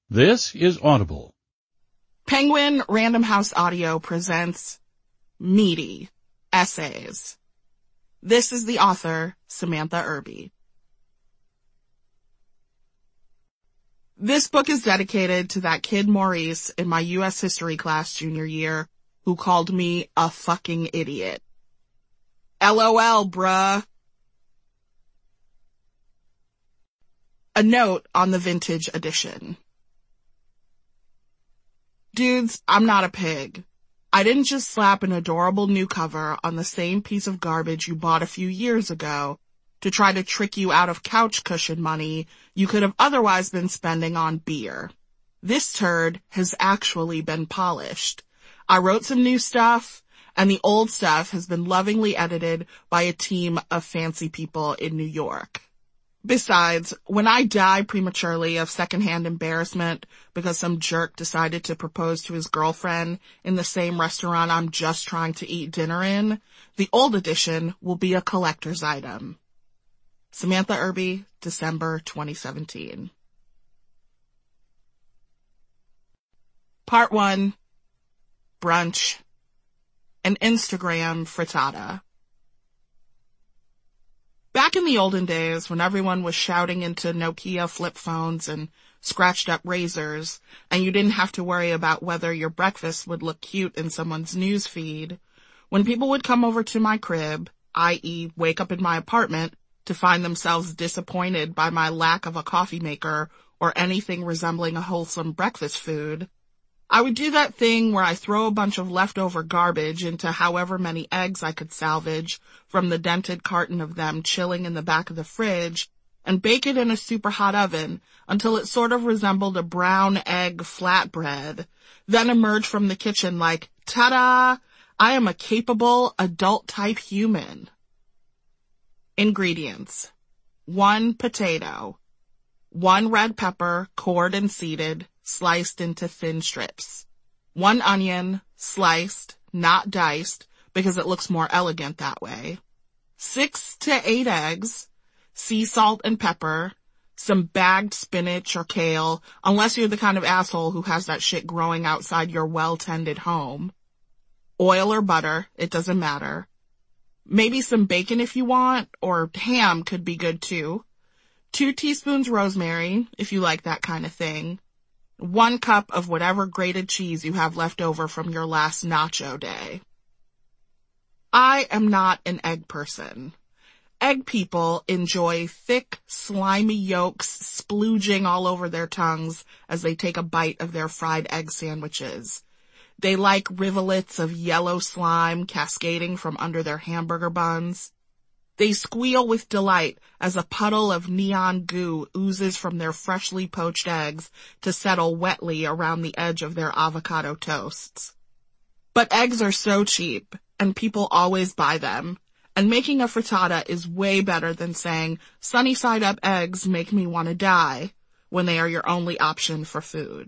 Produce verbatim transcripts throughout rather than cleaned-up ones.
This is Audible. Penguin Random House Audio presents Meaty Essays. This is the author, Samantha Irby. This book is dedicated to that kid Maurice in my U S history class junior year who called me a fucking idiot. LOL, bruh. A note on the vintage edition. Dudes, I'm not a pig. I didn't just slap an adorable new cover on the same piece of garbage you bought a few years ago to try to trick you out of couch cushion money you could have otherwise been spending on beer. This turd has actually been polished. I wrote some new stuff, and the old stuff has been lovingly edited by a team of fancy people in New York. Besides, when I die prematurely of secondhand embarrassment because some jerk decided to propose to his girlfriend in the same restaurant I'm just trying to eat dinner in, the old edition will be a collector's item. Samantha Irby, December twenty seventeen. Part one. Brunch. An Instagram frittata. Back in the olden days, when everyone was shouting into Nokia flip phones and scratched up razors, and you didn't have to worry about whether your breakfast would look cute in someone's news feed, when people would come over to my crib, that is wake up in my apartment, to find themselves disappointed by my lack of a coffee maker or anything resembling a wholesome breakfast food, I would do that thing where I throw a bunch of leftover garbage into however many eggs I could salvage from the dented carton of them chilling in the back of the fridge and bake it in a super hot oven until it sort of resembled a brown egg flatbread, then emerge from the kitchen like, ta-da! I am a capable adult-type human. Ingredients. One potato. One red pepper, cored and seeded, sliced into thin strips. One onion, sliced, not diced, because it looks more elegant that way. Six to eight eggs, sea salt and pepper, some bagged spinach or kale, unless you're the kind of asshole who has that shit growing outside your well-tended home. Oil or butter, it doesn't matter. Maybe some bacon if you want, or ham could be good too. Two teaspoons rosemary, if you like that kind of thing. One cup of whatever grated cheese you have left over from your last nacho day. I am not an egg person. Egg people enjoy thick, slimy yolks splooging all over their tongues as they take a bite of their fried egg sandwiches. They like rivulets of yellow slime cascading from under their hamburger buns. They squeal with delight as a puddle of neon goo oozes from their freshly poached eggs to settle wetly around the edge of their avocado toasts. But eggs are so cheap, and people always buy them, and making a frittata is way better than saying, sunny side up eggs make me want to die, when they are your only option for food.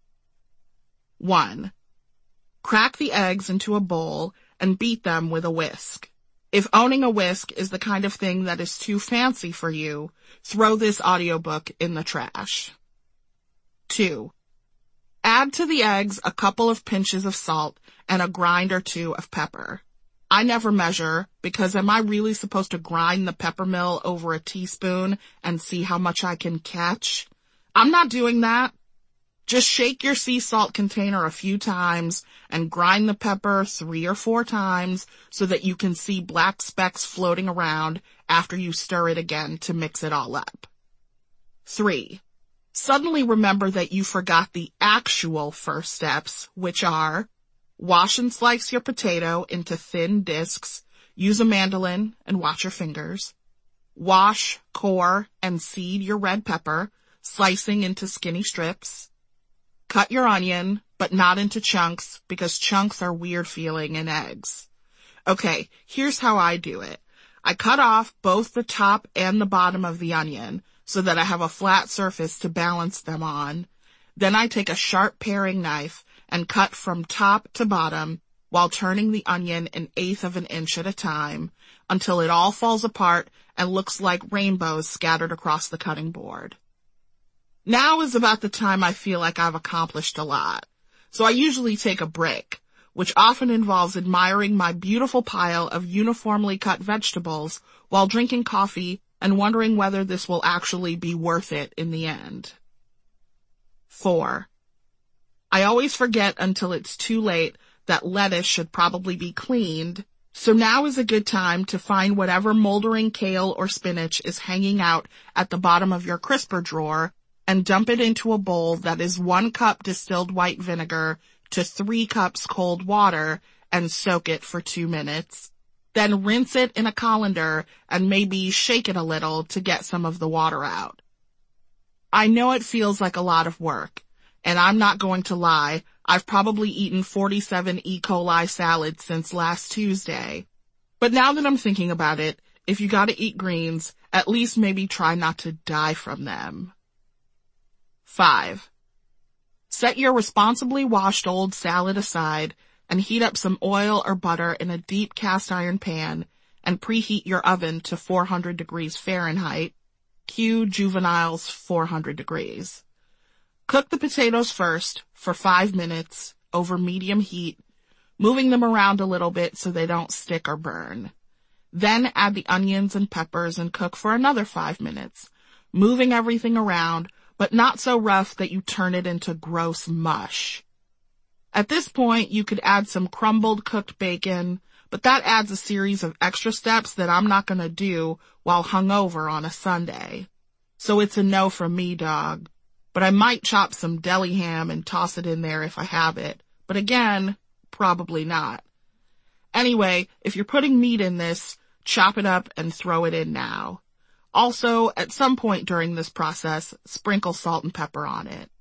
One. Crack the eggs into a bowl and beat them with a whisk. If owning a whisk is the kind of thing that is too fancy for you, throw this audiobook in the trash. Two. Add to the eggs a couple of pinches of salt and a grind or two of pepper. I never measure, because am I really supposed to grind the pepper mill over a teaspoon and see how much I can catch? I'm not doing that. Just shake your sea salt container a few times and grind the pepper three or four times so that you can see black specks floating around after you stir it again to mix it all up. Three. Suddenly remember that you forgot the actual first steps, which are wash and slice your potato into thin discs, use a mandolin and watch your fingers. Wash, core, and seed your red pepper, slicing into skinny strips. Cut your onion, but not into chunks, because chunks are weird feeling in eggs. Okay, here's how I do it. I cut off both the top and the bottom of the onion, so that I have a flat surface to balance them on. Then I take a sharp paring knife and cut from top to bottom, while turning the onion an eighth of an inch at a time, until it all falls apart and looks like rainbows scattered across the cutting board. Now is about the time I feel like I've accomplished a lot. So I usually take a break, which often involves admiring my beautiful pile of uniformly cut vegetables while drinking coffee and wondering whether this will actually be worth it in the end. Four. I always forget until it's too late that lettuce should probably be cleaned, so now is a good time to find whatever moldering kale or spinach is hanging out at the bottom of your crisper drawer and dump it into a bowl that is one cup distilled white vinegar to three cups cold water and soak it for two minutes. Then rinse it in a colander and maybe shake it a little to get some of the water out. I know it feels like a lot of work, and I'm not going to lie, I've probably eaten forty-seven E. coli salads since last Tuesday. But now that I'm thinking about it, if you gotta eat greens, at least maybe try not to die from them. Five. Set your responsibly washed old salad aside and heat up some oil or butter in a deep cast iron pan and preheat your oven to four hundred degrees Fahrenheit. Cue Juvenile's four hundred degrees. Cook the potatoes first for five minutes over medium heat, moving them around a little bit so they don't stick or burn. Then add the onions and peppers and cook for another five minutes, moving everything around, but not so rough that you turn it into gross mush. At this point, you could add some crumbled cooked bacon, but that adds a series of extra steps that I'm not gonna do while hungover on a Sunday. So it's a no from me, dog. But I might chop some deli ham and toss it in there if I have it. But again, probably not. Anyway, if you're putting meat in this, chop it up and throw it in now. Also, at some point during this process, sprinkle salt and pepper on it.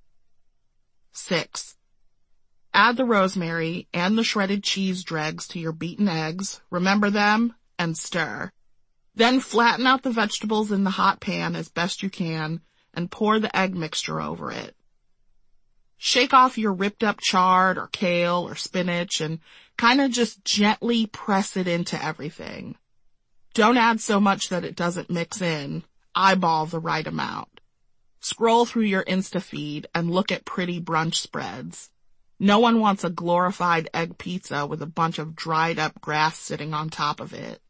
Six. Add the rosemary and the shredded cheese dregs to your beaten eggs, remember them, and stir. Then flatten out the vegetables in the hot pan as best you can and pour the egg mixture over it. Shake off your ripped up chard or kale or spinach and kind of just gently press it into everything. Don't add so much that it doesn't mix in. Eyeball the right amount. Scroll through your Insta feed and look at pretty brunch spreads. No one wants a glorified egg pizza with a bunch of dried up grass sitting on top of it.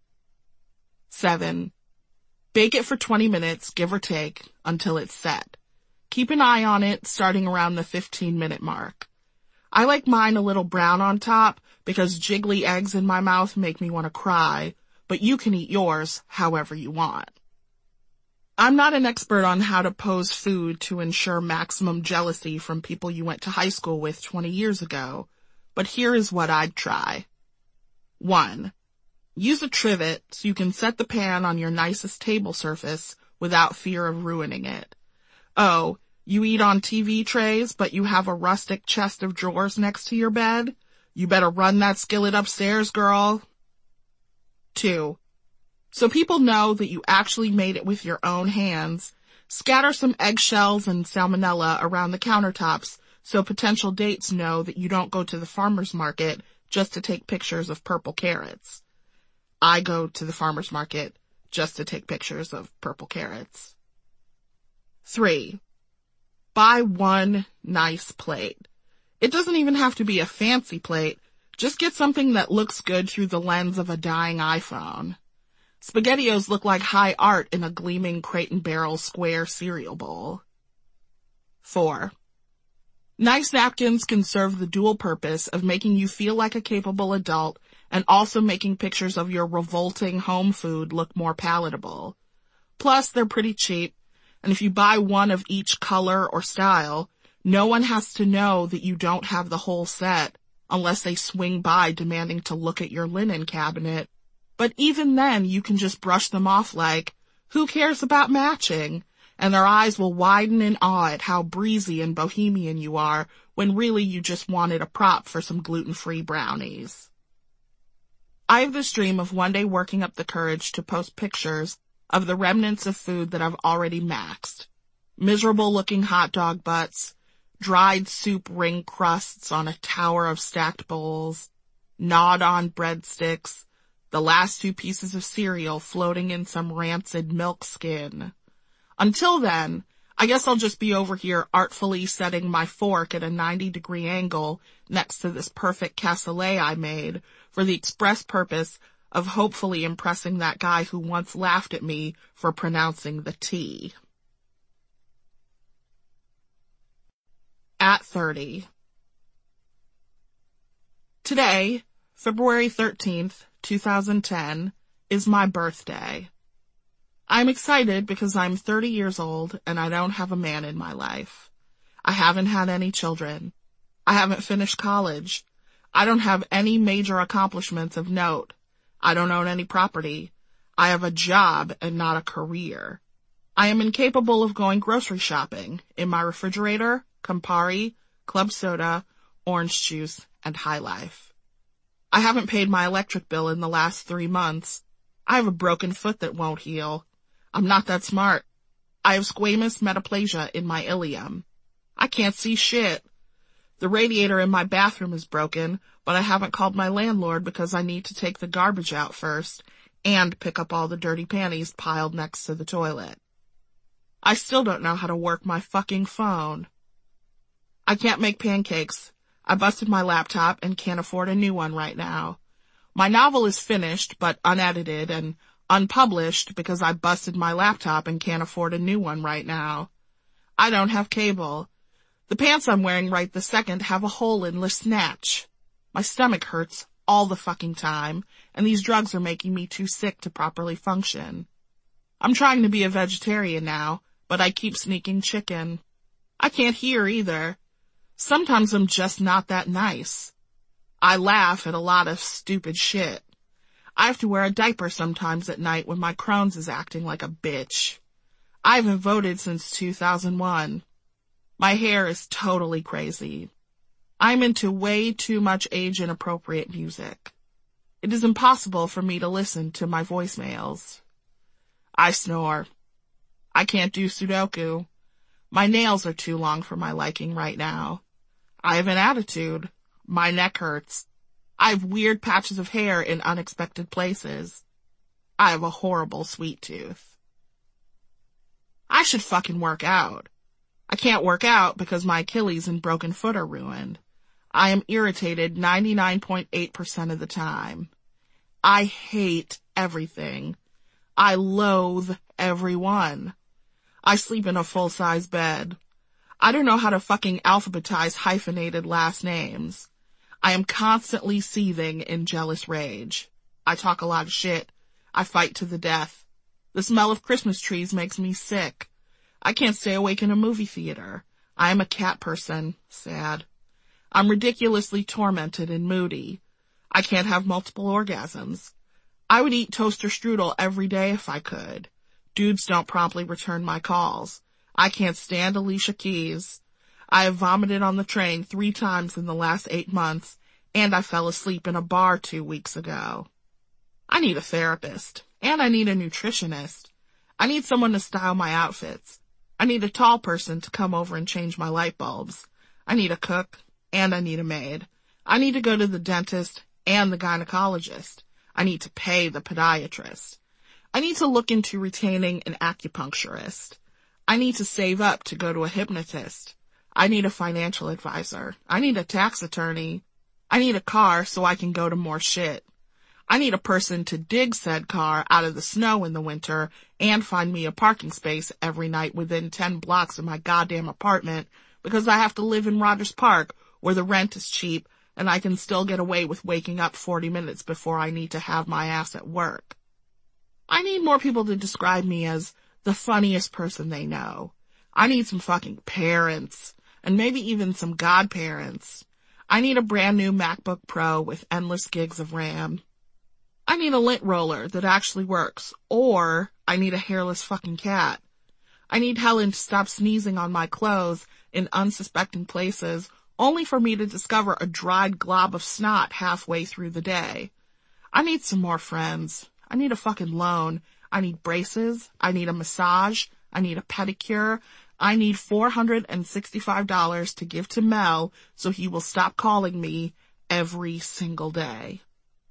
Seven. Bake it for twenty minutes, give or take, until it's set. Keep an eye on it starting around the fifteen minute mark. I like mine a little brown on top because jiggly eggs in my mouth make me want to cry, but you can eat yours however you want. I'm not an expert on how to pose food to ensure maximum jealousy from people you went to high school with twenty years ago, but here is what I'd try. One. Use a trivet so you can set the pan on your nicest table surface without fear of ruining it. Oh, you eat on T V trays, but you have a rustic chest of drawers next to your bed? You better run that skillet upstairs, girl. Two. So people know that you actually made it with your own hands, scatter some eggshells and salmonella around the countertops so potential dates know that you don't go to the farmer's market just to take pictures of purple carrots. I go to the farmer's market just to take pictures of purple carrots. Three. Buy one nice plate. It doesn't even have to be a fancy plate. Just get something that looks good through the lens of a dying iPhone. SpaghettiOs look like high art in a gleaming Crate and Barrel square cereal bowl. Four. Nice napkins can serve the dual purpose of making you feel like a capable adult and also making pictures of your revolting home food look more palatable. Plus, they're pretty cheap, and if you buy one of each color or style, no one has to know that you don't have the whole set unless they swing by demanding to look at your linen cabinet. But even then, you can just brush them off like, who cares about matching? And their eyes will widen in awe at how breezy and bohemian you are when really you just wanted a prop for some gluten-free brownies. I have this dream of one day working up the courage to post pictures of the remnants of food that I've already maxed. Miserable-looking hot dog butts, dried soup ring crusts on a tower of stacked bowls, gnawed-on breadsticks, the last two pieces of cereal floating in some rancid milk skin. Until then, I guess I'll just be over here artfully setting my fork at a ninety degree angle next to this perfect cassoulet I made for the express purpose of hopefully impressing that guy who once laughed at me for pronouncing the T. At thirty. Today, February thirteenth, two thousand ten, is my birthday. I'm excited because I'm thirty years old and I don't have a man in my life. I haven't had any children. I haven't finished college. I don't have any major accomplishments of note. I don't own any property. I have a job and not a career. I am incapable of going grocery shopping. In my refrigerator, Campari, club soda, orange juice, and High Life. I haven't paid my electric bill in the last three months. I have a broken foot that won't heal. I'm not that smart. I have squamous metaplasia in my ilium. I can't see shit. The radiator in my bathroom is broken, but I haven't called my landlord because I need to take the garbage out first and pick up all the dirty panties piled next to the toilet. I still don't know how to work my fucking phone. I can't make pancakes. I busted my laptop and can't afford a new one right now. My novel is finished, but unedited and unpublished because I busted my laptop and can't afford a new one right now. I don't have cable. The pants I'm wearing right this second have a hole in the snatch. My stomach hurts all the fucking time, and these drugs are making me too sick to properly function. I'm trying to be a vegetarian now, but I keep sneaking chicken. I can't hear either. Sometimes I'm just not that nice. I laugh at a lot of stupid shit. I have to wear a diaper sometimes at night when my Crohn's is acting like a bitch. I haven't voted since two thousand one. My hair is totally crazy. I'm into way too much age-inappropriate music. It is impossible for me to listen to my voicemails. I snore. I can't do Sudoku. My nails are too long for my liking right now. I have an attitude. My neck hurts. I have weird patches of hair in unexpected places. I have a horrible sweet tooth. I should fucking work out. I can't work out because my Achilles and broken foot are ruined. I am irritated ninety-nine point eight percent of the time. I hate everything. I loathe everyone. I sleep in a full-size bed. I don't know how to fucking alphabetize hyphenated last names. I am constantly seething in jealous rage. I talk a lot of shit. I fight to the death. The smell of Christmas trees makes me sick. I can't stay awake in a movie theater. I am a cat person. Sad. I'm ridiculously tormented and moody. I can't have multiple orgasms. I would eat toaster strudel every day if I could. Dudes don't promptly return my calls. I can't stand Alicia Keys. I have vomited on the train three times in the last eight months, and I fell asleep in a bar two weeks ago. I need a therapist, and I need a nutritionist. I need someone to style my outfits. I need a tall person to come over and change my light bulbs. I need a cook, and I need a maid. I need to go to the dentist and the gynecologist. I need to pay the podiatrist. I need to look into retaining an acupuncturist. I need to save up to go to a hypnotist. I need a financial advisor. I need a tax attorney. I need a car so I can go to more shit. I need a person to dig said car out of the snow in the winter and find me a parking space every night within ten blocks of my goddamn apartment because I have to live in Rogers Park where the rent is cheap and I can still get away with waking up forty minutes before I need to have my ass at work. I need more people to describe me as the funniest person they know. I need some fucking parents. And maybe even some godparents. I need a brand new MacBook Pro with endless gigs of RAM. I need a lint roller that actually works, or I need a hairless fucking cat. I need Helen to stop sneezing on my clothes in unsuspecting places, only for me to discover a dried glob of snot halfway through the day. I need some more friends. I need a fucking loan. I need braces. I need a massage. I need a pedicure. I need four hundred sixty-five dollars to give to Mel so he will stop calling me every single day.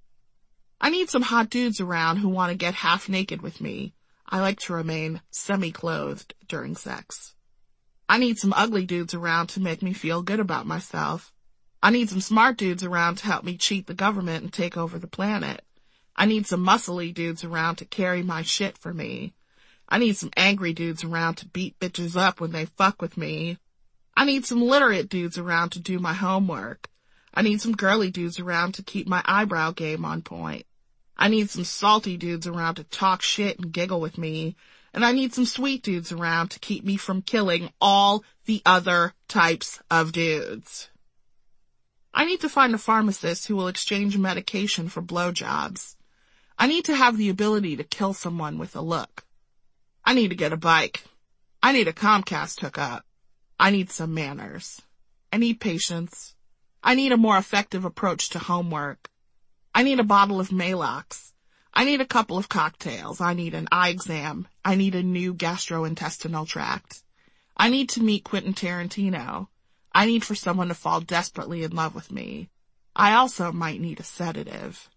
I need some hot dudes around who want to get half naked with me. I like to remain semi-clothed during sex. I need some ugly dudes around to make me feel good about myself. I need some smart dudes around to help me cheat the government and take over the planet. I need some muscly dudes around to carry my shit for me. I need some angry dudes around to beat bitches up when they fuck with me. I need some literate dudes around to do my homework. I need some girly dudes around to keep my eyebrow game on point. I need some salty dudes around to talk shit and giggle with me. And I need some sweet dudes around to keep me from killing all the other types of dudes. I need to find a pharmacist who will exchange medication for blowjobs. I need to have the ability to kill someone with a look. I need to get a bike. I need a Comcast hookup. I need some manners. I need patience. I need a more effective approach to homework. I need a bottle of Maalox. I need a couple of cocktails. I need an eye exam. I need a new gastrointestinal tract. I need to meet Quentin Tarantino. I need for someone to fall desperately in love with me. I also might need a sedative.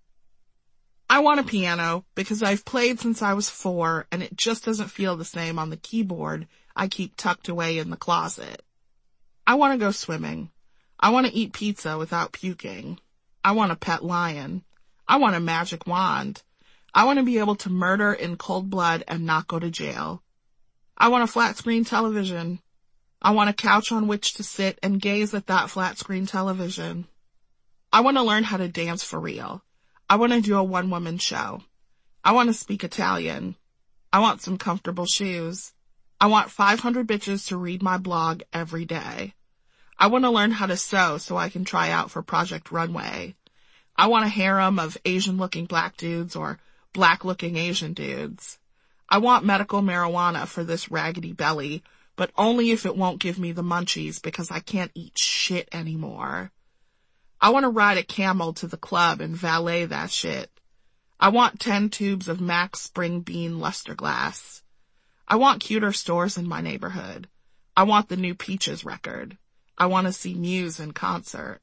I want a piano because I've played since I was four and it just doesn't feel the same on the keyboard I keep tucked away in the closet. I want to go swimming. I want to eat pizza without puking. I want a pet lion. I want a magic wand. I want to be able to murder in cold blood and not go to jail. I want a flat screen television. I want a couch on which to sit and gaze at that flat screen television. I want to learn how to dance for real. I want to do a one-woman show. I want to speak Italian. I want some comfortable shoes. I want five hundred bitches to read my blog every day. I want to learn how to sew so I can try out for Project Runway. I want a harem of Asian-looking black dudes or black-looking Asian dudes. I want medical marijuana for this raggedy belly, but only if it won't give me the munchies because I can't eat shit anymore. I want to ride a camel to the club and valet that shit. I want ten tubes of Max Spring Bean luster glass. I want cuter stores in my neighborhood. I want the new Peaches record. I want to see Muse in concert.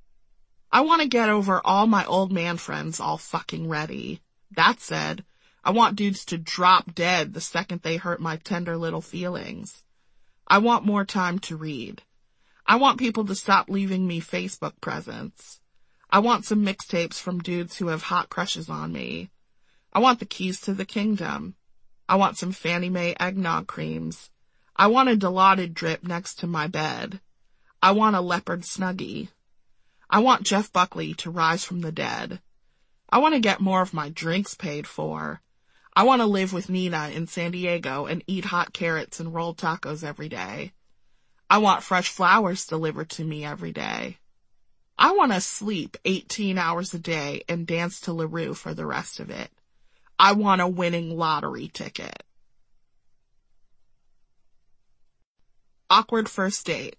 I want to get over all my old man friends all fucking ready. That said, I want dudes to drop dead the second they hurt my tender little feelings. I want more time to read. I want people to stop leaving me Facebook presents. I want some mixtapes from dudes who have hot crushes on me. I want the keys to the kingdom. I want some Fannie Mae eggnog creams. I want a Dilaudid drip next to my bed. I want a leopard Snuggie. I want Jeff Buckley to rise from the dead. I want to get more of my drinks paid for. I want to live with Nina in San Diego and eat hot carrots and rolled tacos every day. I want fresh flowers delivered to me every day. I want to sleep eighteen hours a day and dance to LaRue for the rest of it. I want a winning lottery ticket. Awkward first date.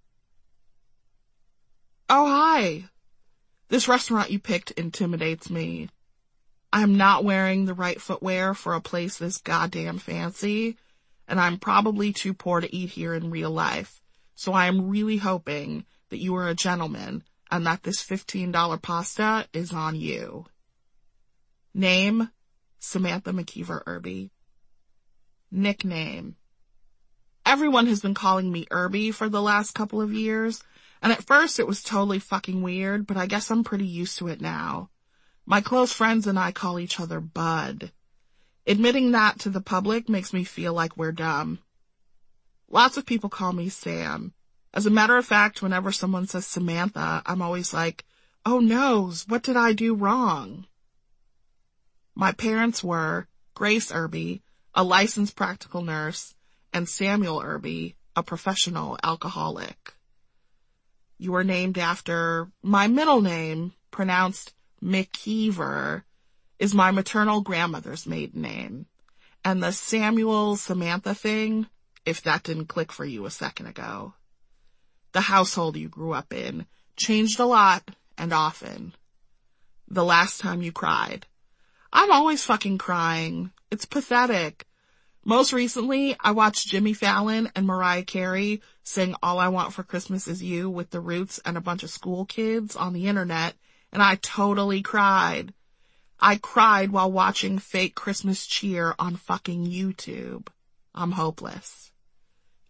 Oh, hi. This restaurant you picked intimidates me. I'm not wearing the right footwear for a place this goddamn fancy, and I'm probably too poor to eat here in real life, so I am really hoping that you are a gentleman and that this fifteen dollar pasta is on you. Name, Samantha McKeever Irby. Nickname. Everyone has been calling me Irby for the last couple of years, and at first it was totally fucking weird, but I guess I'm pretty used to it now. My close friends and I call each other Bud. Admitting that to the public makes me feel like we're dumb. Lots of people call me Sam. As a matter of fact, whenever someone says Samantha, I'm always like, oh no, what did I do wrong? My parents were Grace Irby, a licensed practical nurse, and Samuel Irby, a professional alcoholic. You were named after my middle name, pronounced McKeever, is my maternal grandmother's maiden name. And the Samuel Samantha thing, if that didn't click for you a second ago. The household you grew up in changed a lot and often. The last time you cried. I'm always fucking crying. It's pathetic. Most recently, I watched Jimmy Fallon and Mariah Carey sing All I Want for Christmas Is You with the Roots and a bunch of school kids on the internet, and I totally cried. I cried while watching fake Christmas cheer on fucking YouTube. I'm hopeless.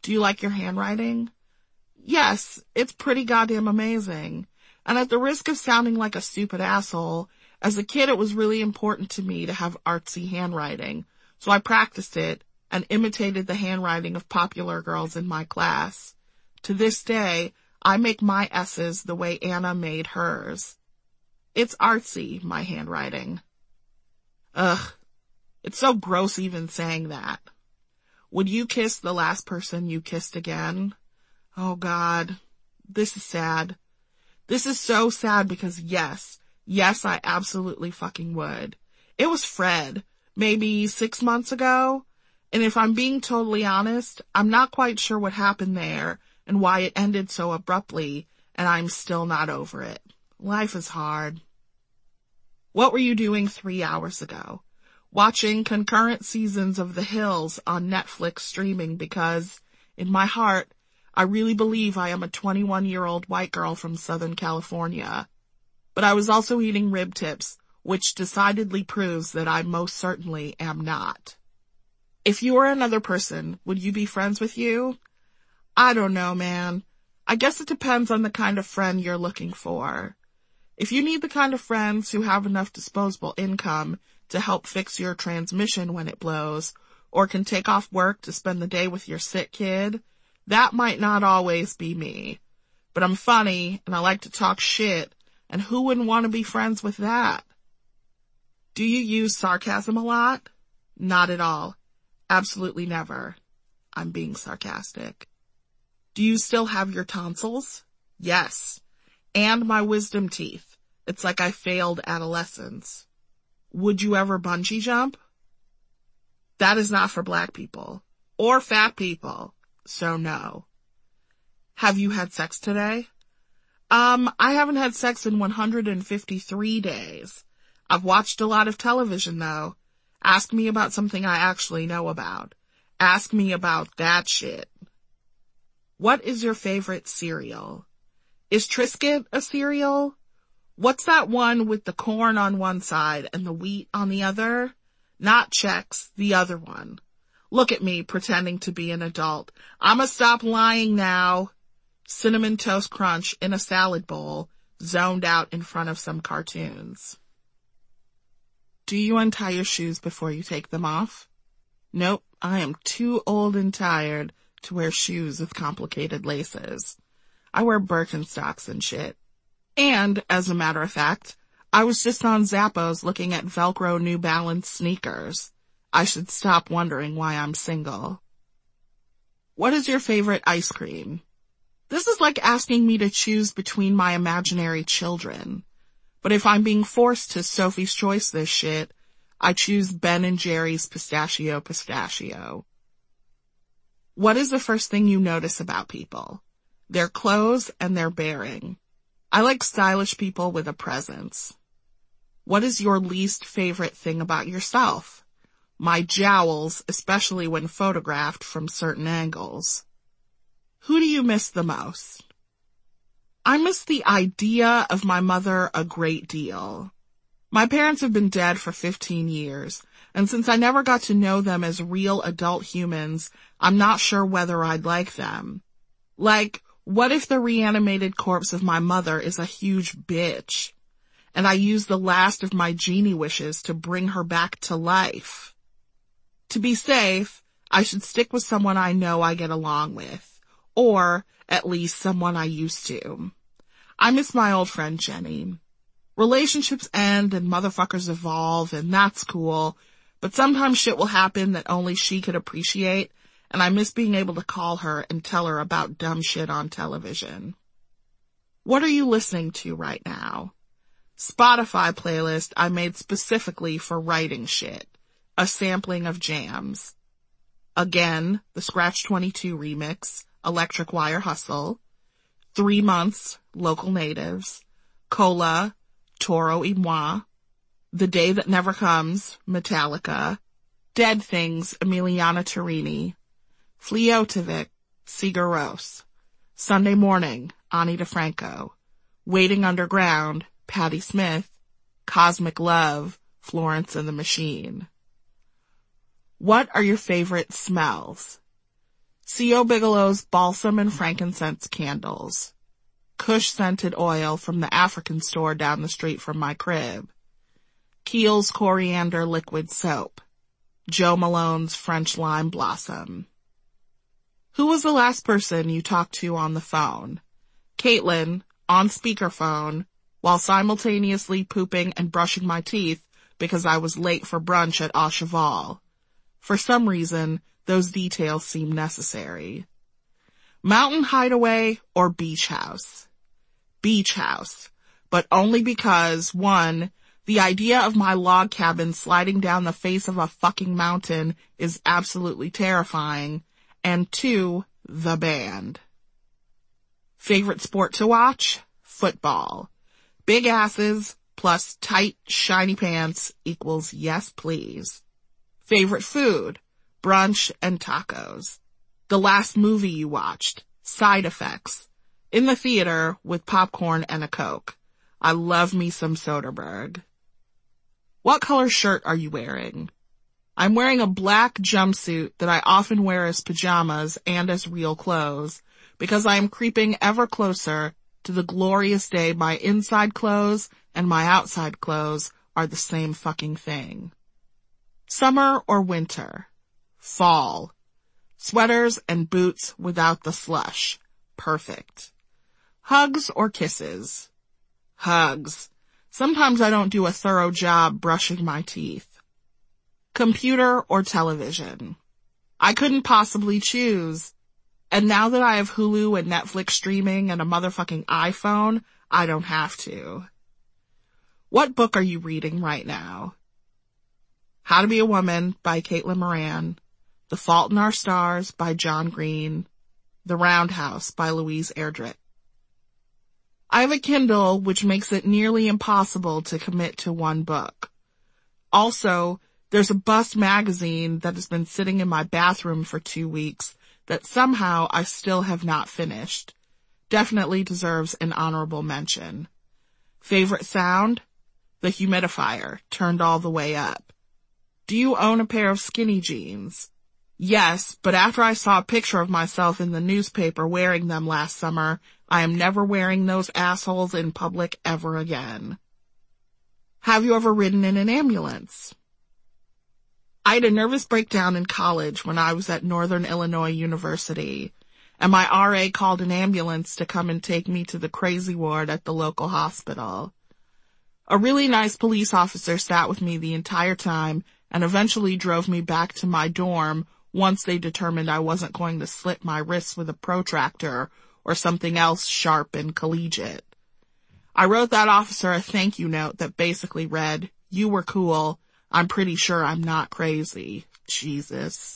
Do you like your handwriting? Yes, it's pretty goddamn amazing. And at the risk of sounding like a stupid asshole, as a kid it was really important to me to have artsy handwriting, so I practiced it and imitated the handwriting of popular girls in my class. To this day, I make my S's the way Anna made hers. It's artsy, my handwriting. Ugh, it's so gross even saying that. Would you kiss the last person you kissed again? Oh God, this is sad. This is so sad because yes, yes, I absolutely fucking would. It was Fred, maybe six months ago, and if I'm being totally honest, I'm not quite sure what happened there and why it ended so abruptly, and I'm still not over it. Life is hard. What were you doing three hours ago? Watching concurrent seasons of The Hills on Netflix streaming because, in my heart, I really believe I am a twenty-one-year-old white girl from Southern California. But I was also eating rib tips, which decidedly proves that I most certainly am not. If you were another person, would you be friends with you? I don't know, man. I guess it depends on the kind of friend you're looking for. If you need the kind of friends who have enough disposable income to help fix your transmission when it blows, or can take off work to spend the day with your sick kid, that might not always be me. But I'm funny, and I like to talk shit, and who wouldn't want to be friends with that? Do you use sarcasm a lot? Not at all. Absolutely never. I'm being sarcastic. Do you still have your tonsils? Yes. And my wisdom teeth. It's like I failed adolescence. Would you ever bungee jump? That is not for black people. Or fat people. So no. Have you had sex today? Um, I haven't had sex in one hundred fifty-three days. I've watched a lot of television though. Ask me about something I actually know about. Ask me about that shit. What is your favorite cereal? Is Triscuit a cereal? What's that one with the corn on one side and the wheat on the other? Not Chex, the other one. Look at me pretending to be an adult. I'ma stop lying now. Cinnamon Toast Crunch in a salad bowl, zoned out in front of some cartoons. Do you untie your shoes before you take them off? Nope, I am too old and tired to wear shoes with complicated laces. I wear Birkenstocks and shit. And, as a matter of fact, I was just on Zappos looking at Velcro New Balance sneakers. I should stop wondering why I'm single. What is your favorite ice cream? This is like asking me to choose between my imaginary children. But if I'm being forced to Sophie's Choice this shit, I choose Ben and Jerry's Pistachio Pistachio. What is the first thing you notice about people? Their clothes and their bearing. I like stylish people with a presence. What is your least favorite thing about yourself? My jowls, especially when photographed from certain angles. Who do you miss the most? I miss the idea of my mother a great deal. My parents have been dead for fifteen years, and since I never got to know them as real adult humans, I'm not sure whether I'd like them. Like, what if the reanimated corpse of my mother is a huge bitch, and I use the last of my genie wishes to bring her back to life? To be safe, I should stick with someone I know I get along with, or at least someone I used to. I miss my old friend Jenny. Relationships end and motherfuckers evolve, and that's cool, but sometimes shit will happen that only she could appreciate, and I miss being able to call her and tell her about dumb shit on television. What are you listening to right now? Spotify playlist I made specifically for writing shit. A sampling of jams. Again, the Scratch twenty-two remix, Electric Wire Hustle. Three Months, Local Natives. Cola, Toro y Moi. The Day That Never Comes, Metallica. Dead Things, Emiliana Torini. Fliotovic, Sigur Rós. Sunday Morning, Ani DeFranco. Waiting Underground, Patti Smith. Cosmic Love, Florence and the Machine. What are your favorite smells? C O Bigelow's balsam and frankincense candles. Kush scented oil from the African store down the street from my crib. Kiehl's coriander liquid soap. Joe Malone's French lime blossom. Who was the last person you talked to on the phone? Caitlin, on speakerphone, while simultaneously pooping and brushing my teeth because I was late for brunch at Au Cheval. For some reason, those details seem necessary. Mountain hideaway or beach house? Beach house, but only because, one, the idea of my log cabin sliding down the face of a fucking mountain is absolutely terrifying, and two, the band. Favorite sport to watch? Football. Big asses plus tight, shiny pants equals yes, please. Favorite food? Brunch and tacos. The last movie you watched? Side Effects. In the theater with popcorn and a Coke. I love me some Soderbergh. What color shirt are you wearing? I'm wearing a black jumpsuit that I often wear as pajamas and as real clothes because I am creeping ever closer to the glorious day my inside clothes and my outside clothes are the same fucking thing. Summer or winter? Fall. Sweaters and boots without the slush. Perfect. Hugs or kisses? Hugs. Sometimes I don't do a thorough job brushing my teeth. Computer or television? I couldn't possibly choose. And now that I have Hulu and Netflix streaming and a motherfucking iPhone, I don't have to. What book are you reading right now? How to Be a Woman by Caitlin Moran. The Fault in Our Stars by John Green. The Roundhouse by Louise Erdrich. I have a Kindle, which makes it nearly impossible to commit to one book. Also, there's a bust magazine that has been sitting in my bathroom for two weeks that somehow I still have not finished. Definitely deserves an honorable mention. Favorite sound? The humidifier, turned all the way up. Do you own a pair of skinny jeans? Yes, but after I saw a picture of myself in the newspaper wearing them last summer, I am never wearing those assholes in public ever again. Have you ever ridden in an ambulance? I had a nervous breakdown in college when I was at Northern Illinois University, and my R A called an ambulance to come and take me to the crazy ward at the local hospital. A really nice police officer sat with me the entire time and eventually drove me back to my dorm once they determined I wasn't going to slit my wrists with a protractor or something else sharp and collegiate. I wrote that officer a thank you note that basically read, "You were cool. I'm pretty sure I'm not crazy." Jesus.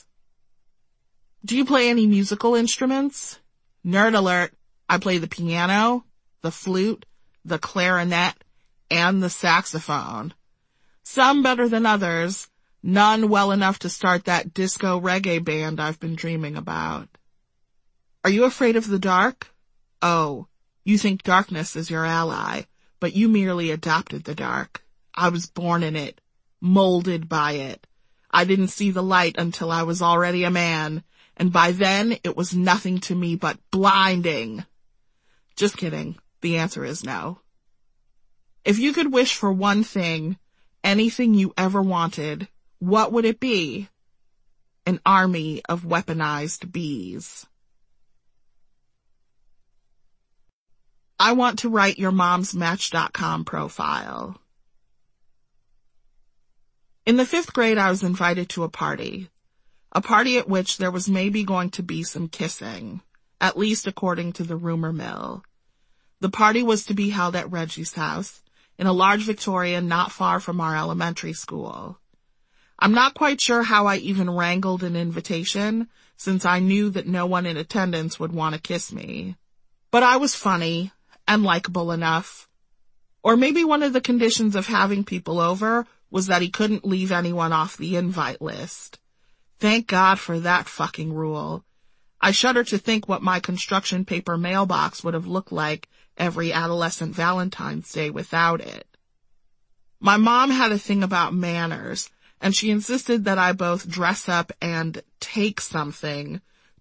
Do you play any musical instruments? Nerd alert. I play the piano, the flute, the clarinet, and the saxophone. Some better than others. None well enough to start that disco reggae band I've been dreaming about. Are you afraid of the dark? Oh, you think darkness is your ally, but you merely adopted the dark. I was born in it, molded by it. I didn't see the light until I was already a man, and by then it was nothing to me but blinding. Just kidding. The answer is no. If you could wish for one thing, anything you ever wanted, what would it be? An army of weaponized bees. I want to write your mom's Match dot com profile. In the fifth grade, I was invited to a party. A party at which there was maybe going to be some kissing, at least according to the rumor mill. The party was to be held at Reggie's house, in a large Victorian not far from our elementary school. I'm not quite sure how I even wrangled an invitation, since I knew that no one in attendance would want to kiss me. But I was funny and likable enough. Or maybe one of the conditions of having people over was that he couldn't leave anyone off the invite list. Thank God for that fucking rule. I shudder to think what my construction paper mailbox would have looked like every adolescent Valentine's Day without it. My mom had a thing about manners, and she insisted that I both dress up and take something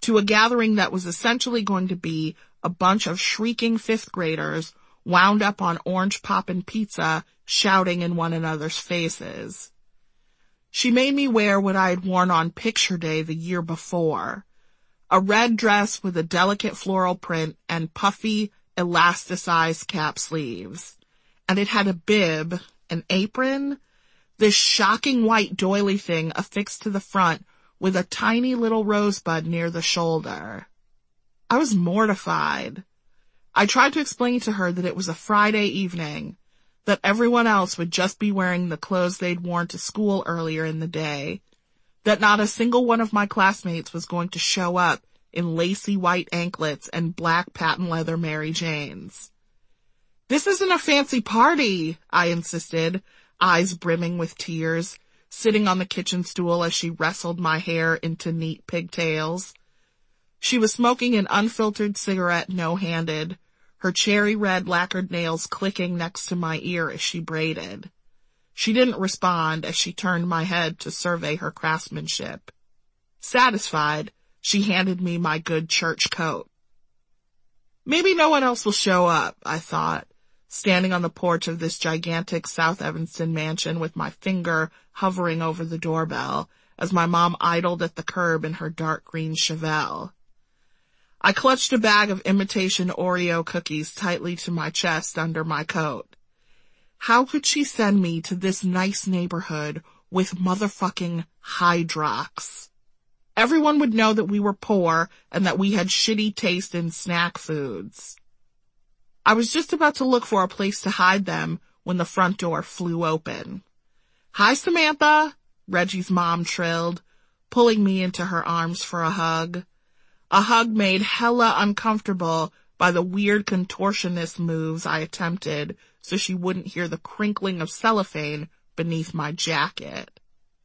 to a gathering that was essentially going to be a bunch of shrieking fifth graders wound up on orange poppin' pizza, shouting in one another's faces. She made me wear what I had worn on picture day the year before, a red dress with a delicate floral print and puffy, elasticized cap sleeves. And it had a bib, an apron, this shocking white doily thing affixed to the front with a tiny little rosebud near the shoulder. I was mortified. I tried to explain to her that it was a Friday evening, that everyone else would just be wearing the clothes they'd worn to school earlier in the day, that not a single one of my classmates was going to show up in lacy white anklets and black patent leather Mary Janes. "This isn't a fancy party," I insisted, eyes brimming with tears, sitting on the kitchen stool as she wrestled my hair into neat pigtails. She was smoking an unfiltered cigarette no-handed, her cherry red lacquered nails clicking next to my ear as she braided. She didn't respond as she turned my head to survey her craftsmanship. Satisfied, she handed me my good church coat. Maybe no one else will show up, I thought, standing on the porch of this gigantic South Evanston mansion with my finger hovering over the doorbell as my mom idled at the curb in her dark green Chevelle. I clutched a bag of imitation Oreo cookies tightly to my chest under my coat. How could she send me to this nice neighborhood with motherfucking Hydrox? Everyone would know that we were poor and that we had shitty taste in snack foods. I was just about to look for a place to hide them when the front door flew open. "Hi, Samantha," Reggie's mom trilled, pulling me into her arms for a hug. A hug made hella uncomfortable by the weird contortionist moves I attempted so she wouldn't hear the crinkling of cellophane beneath my jacket.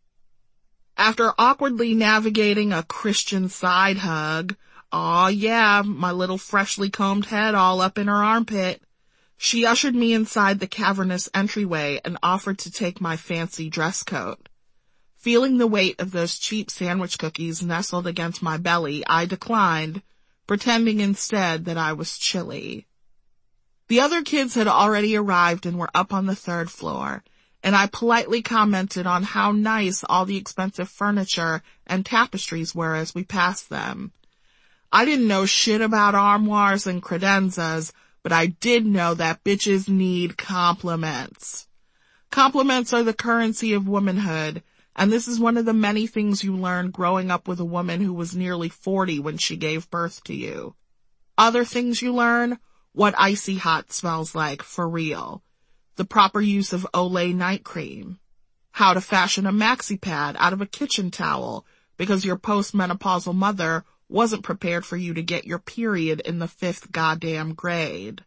After awkwardly navigating a Christian side hug, aw yeah, my little freshly combed head all up in her armpit, she ushered me inside the cavernous entryway and offered to take my fancy dress coat. Feeling the weight of those cheap sandwich cookies nestled against my belly, I declined, pretending instead that I was chilly. The other kids had already arrived and were up on the third floor, and I politely commented on how nice all the expensive furniture and tapestries were as we passed them. I didn't know shit about armoires and credenzas, but I did know that bitches need compliments. Compliments are the currency of womanhood, and this is one of the many things you learn growing up with a woman who was nearly forty when she gave birth to you. Other things you learn: what icy hot smells like for real, the proper use of Olay night cream, how to fashion a maxi pad out of a kitchen towel because your postmenopausal mother wasn't prepared for you to get your period in the fifth goddamn grade.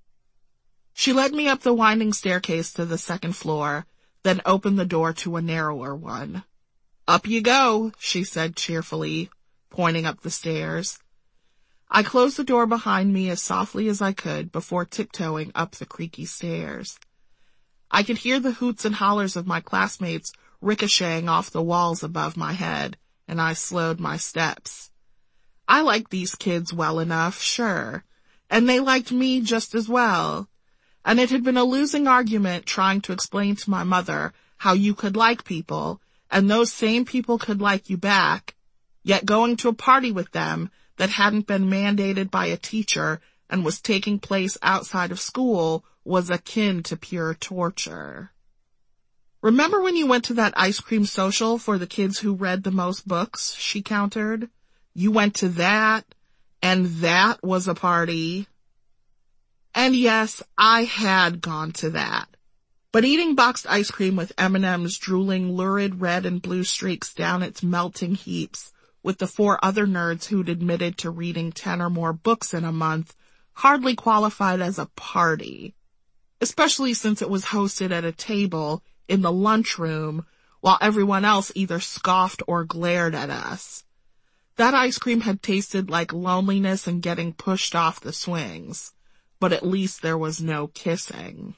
She led me up the winding staircase to the second floor, then opened the door to a narrower one. "Up you go," she said cheerfully, pointing up the stairs. I closed the door behind me as softly as I could before tiptoeing up the creaky stairs. I could hear the hoots and hollers of my classmates ricocheting off the walls above my head, and I slowed my steps. I liked these kids well enough, sure, and they liked me just as well. And it had been a losing argument trying to explain to my mother how you could like people, and those same people could like you back, yet going to a party with them that hadn't been mandated by a teacher and was taking place outside of school was akin to pure torture. "Remember when you went to that ice cream social for the kids who read the most books?" she countered. "You went to that, and that was a party." And yes, I had gone to that. But eating boxed ice cream with M and M's drooling lurid red and blue streaks down its melting heaps with the four other nerds who'd admitted to reading ten or more books in a month hardly qualified as a party, especially since it was hosted at a table in the lunchroom while everyone else either scoffed or glared at us. That ice cream had tasted like loneliness and getting pushed off the swings. But at least there was no kissing.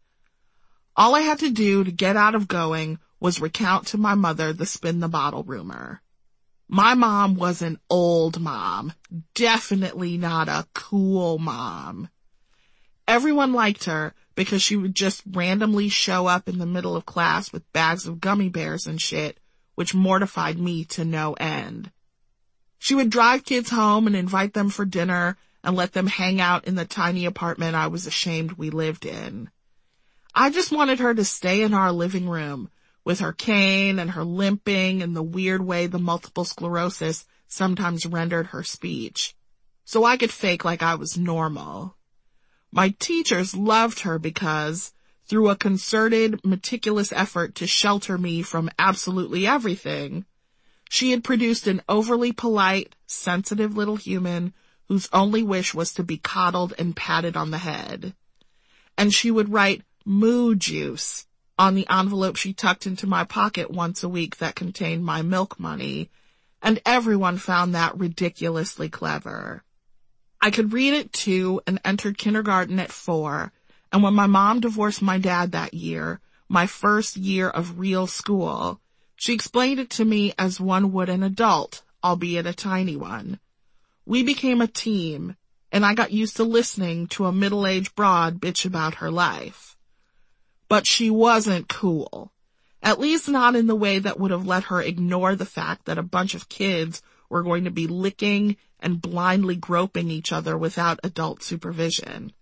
All I had to do to get out of going was recount to my mother the spin the bottle rumor. My mom was an old mom, definitely not a cool mom. Everyone liked her because she would just randomly show up in the middle of class with bags of gummy bears and shit, which mortified me to no end. She would drive kids home and invite them for dinner and let them hang out in the tiny apartment I was ashamed we lived in. I just wanted her to stay in our living room with her cane and her limping and the weird way the multiple sclerosis sometimes rendered her speech, so I could fake like I was normal. My teachers loved her because, through a concerted, meticulous effort to shelter me from absolutely everything, she had produced an overly polite, sensitive little human whose only wish was to be coddled and patted on the head. And she would write moo juice on the envelope she tucked into my pocket once a week that contained my milk money, and everyone found that ridiculously clever. I could read it too and entered kindergarten at four, and when my mom divorced my dad that year, my first year of real school, she explained it to me as one would an adult, albeit a tiny one. We became a team, and I got used to listening to a middle-aged broad bitch about her life. But she wasn't cool, at least not in the way that would have let her ignore the fact that a bunch of kids were going to be licking and blindly groping each other without adult supervision.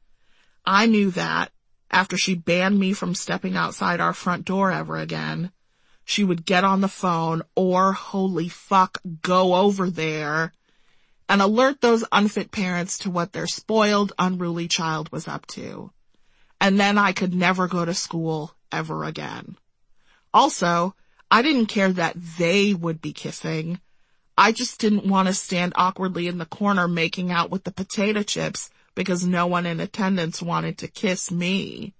I knew that, after she banned me from stepping outside our front door ever again, she would get on the phone or, holy fuck, go over there and alert those unfit parents to what their spoiled, unruly child was up to. And then I could never go to school ever again. Also, I didn't care that they would be kissing. I just didn't want to stand awkwardly in the corner making out with the potato chips because no one in attendance wanted to kiss me.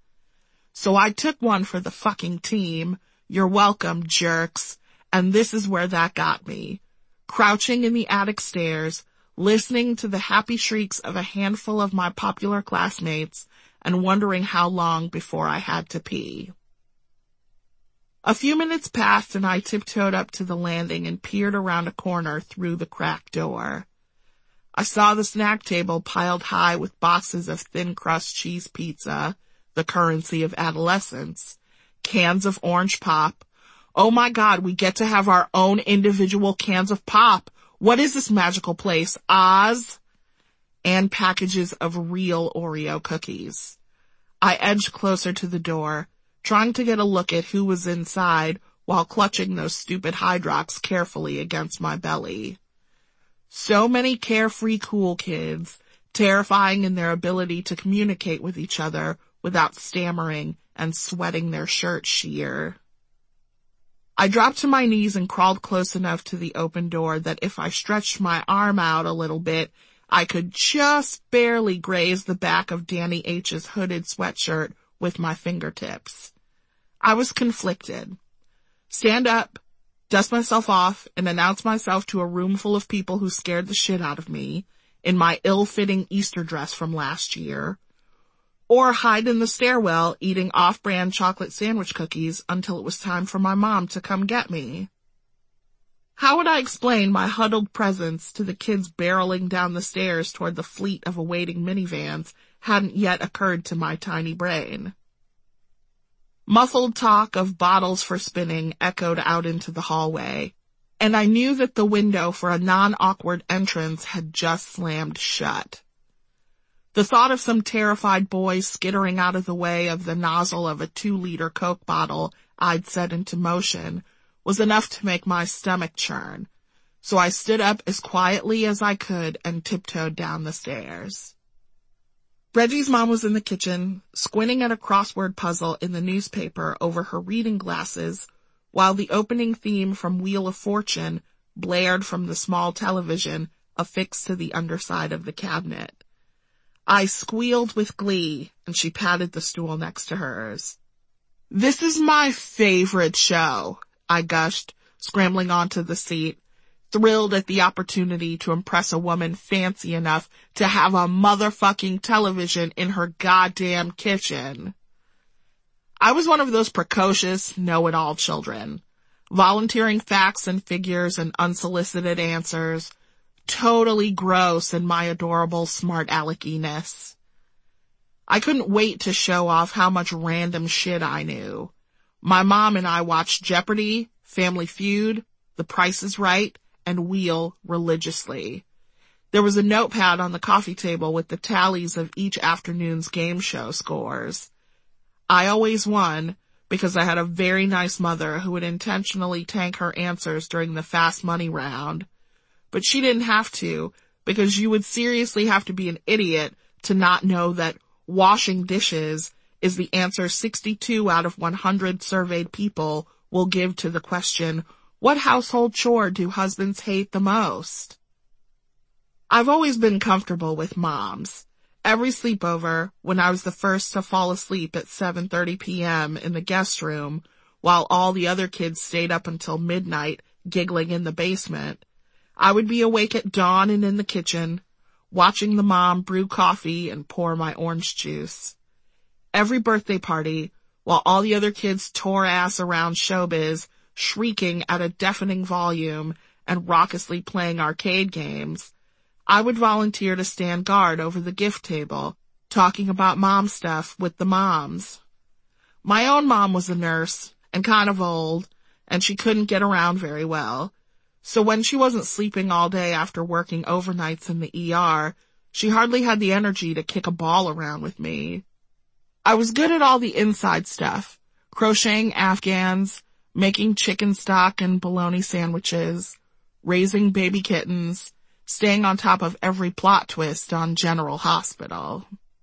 So I took one for the fucking team. You're welcome, jerks. And this is where that got me. Crouching in the attic stairs, listening to the happy shrieks of a handful of my popular classmates, and wondering how long before I had to pee. A few minutes passed and I tiptoed up to the landing and peered around a corner through the cracked door. I saw the snack table piled high with boxes of thin crust cheese pizza, the currency of adolescence, cans of orange pop. Oh my God, we get to have our own individual cans of pop. What is this magical place? Oz? And packages of real Oreo cookies. I edged closer to the door, trying to get a look at who was inside while clutching those stupid Hydrox carefully against my belly. So many carefree cool kids, terrifying in their ability to communicate with each other without stammering and sweating their shirt sheer. I dropped to my knees and crawled close enough to the open door that if I stretched my arm out a little bit, I could just barely graze the back of Danny H's hooded sweatshirt with my fingertips. I was conflicted. Stand up, dust myself off, and announce myself to a room full of people who scared the shit out of me in my ill-fitting Easter dress from last year, or hide in the stairwell eating off-brand chocolate sandwich cookies until it was time for my mom to come get me. How would I explain my huddled presence to the kids barreling down the stairs toward the fleet of awaiting minivans hadn't yet occurred to my tiny brain. Muffled talk of bottles for spinning echoed out into the hallway, and I knew that the window for a non-awkward entrance had just slammed shut. The thought of some terrified boys skittering out of the way of the nozzle of a two-liter Coke bottle I'd set into motion was enough to make my stomach churn, so I stood up as quietly as I could and tiptoed down the stairs. Reggie's mom was in the kitchen, squinting at a crossword puzzle in the newspaper over her reading glasses, while the opening theme from Wheel of Fortune blared from the small television affixed to the underside of the cabinet. I squealed with glee, and she patted the stool next to hers. "This is my favorite show," I gushed, scrambling onto the seat, thrilled at the opportunity to impress a woman fancy enough to have a motherfucking television in her goddamn kitchen. I was one of those precocious, know-it-all children. volunteering facts and figures and unsolicited answers, totally gross in my adorable smart aleckiness. I couldn't wait to show off how much random shit I knew. My mom and I watched Jeopardy, Family Feud, The Price is Right, and Wheel religiously. There was a notepad on the coffee table with the tallies of each afternoon's game show scores. I always won because I had a very nice mother who would intentionally tank her answers during the fast money round. But she didn't have to, because you would seriously have to be an idiot to not know that washing dishes is the answer sixty-two out of one hundred surveyed people will give to the question, what household chore do husbands hate the most? I've always been comfortable with moms. Every sleepover, when I was the first to fall asleep at seven thirty p.m. in the guest room, while all the other kids stayed up until midnight giggling in the basement, I would be awake at dawn and in the kitchen, watching the mom brew coffee and pour my orange juice. Every birthday party, while all the other kids tore ass around showbiz, shrieking at a deafening volume and raucously playing arcade games, I would volunteer to stand guard over the gift table, talking about mom stuff with the moms. My own mom was a nurse and kind of old, and she couldn't get around very well. So when she wasn't sleeping all day after working overnights in the E R, she hardly had the energy to kick a ball around with me. I was good at all the inside stuff, crocheting Afghans, making chicken stock and bologna sandwiches, raising baby kittens, staying on top of every plot twist on General Hospital.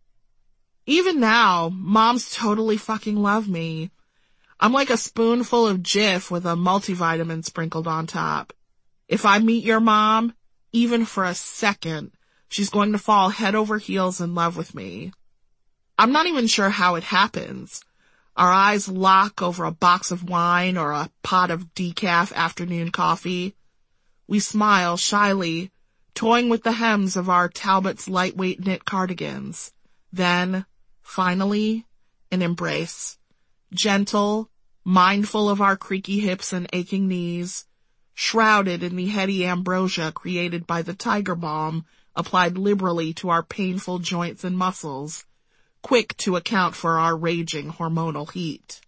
Even now, moms totally fucking love me. I'm like a spoonful of Jif with a multivitamin sprinkled on top. If I meet your mom, even for a second, she's going to fall head over heels in love with me. I'm not even sure how it happens. Our eyes lock over a box of wine or a pot of decaf afternoon coffee. We smile shyly, toying with the hems of our Talbot's lightweight knit cardigans. Then, finally, an embrace. Gentle, mindful of our creaky hips and aching knees, shrouded in the heady ambrosia created by the tiger balm applied liberally to our painful joints and muscles, quick to account for our raging hormonal heat.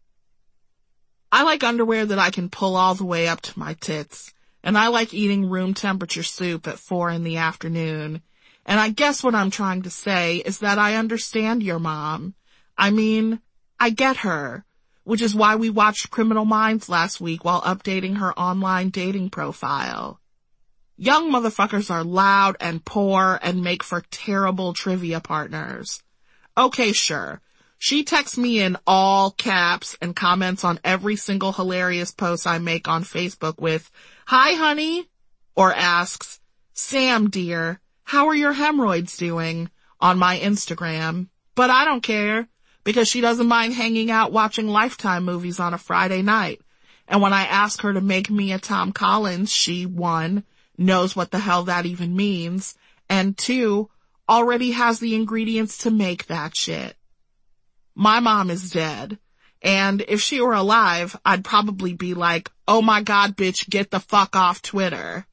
I like underwear that I can pull all the way up to my tits, and I like eating room temperature soup at four in the afternoon. And I guess what I'm trying to say is that I understand your mom. I mean, I get her, which is why we watched Criminal Minds last week while updating her online dating profile. Young motherfuckers are loud and poor and make for terrible trivia partners. Okay, sure. She texts me in all caps and comments on every single hilarious post I make on Facebook with, "Hi, honey," or asks, "Sam, dear, how are your hemorrhoids doing?" on my Instagram. But I don't care, because she doesn't mind hanging out watching Lifetime movies on a Friday night. And when I ask her to make me a Tom Collins, she, one, knows what the hell that even means, and two, already has the ingredients to make that shit. My mom is dead, and if she were alive, I'd probably be like, "Oh my God, bitch, get the fuck off Twitter."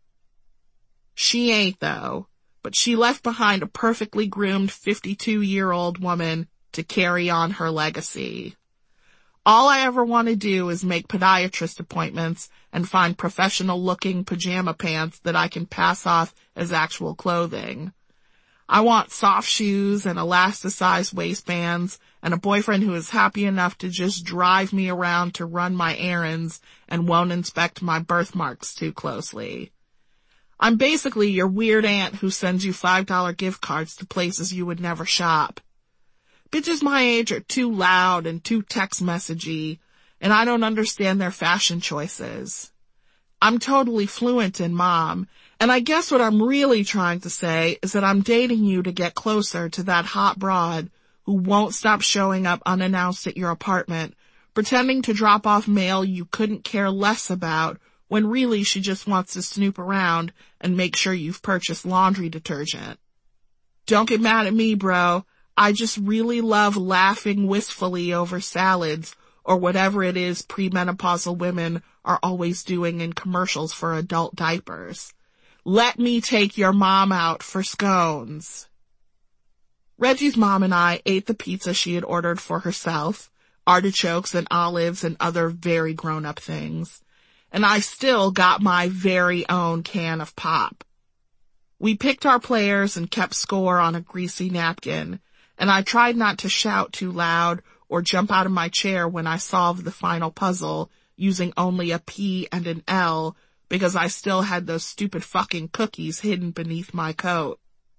She ain't though, but she left behind a perfectly groomed fifty-two-year-old woman to carry on her legacy. All I ever want to do is make podiatrist appointments and find professional-looking pajama pants that I can pass off as actual clothing. I want soft shoes and elasticized waistbands and a boyfriend who is happy enough to just drive me around to run my errands and won't inspect my birthmarks too closely. I'm basically your weird aunt who sends you five dollar gift cards to places you would never shop. Bitches my age are too loud and too text messagey, and I don't understand their fashion choices. I'm totally fluent in mom, and I guess what I'm really trying to say is that I'm dating you to get closer to that hot broad who won't stop showing up unannounced at your apartment, pretending to drop off mail you couldn't care less about when really she just wants to snoop around and make sure you've purchased laundry detergent. Don't get mad at me, bro. I just really love laughing wistfully over salads or whatever it is premenopausal women are always doing in commercials for adult diapers. Let me take your mom out for scones. Reggie's mom and I ate the pizza she had ordered for herself, artichokes and olives and other very grown-up things, and I still got my very own can of pop. We picked our players and kept score on a greasy napkin, and I tried not to shout too loud or jump out of my chair when I solved the final puzzle using only a P and an L because I still had those stupid fucking cookies hidden beneath my coat.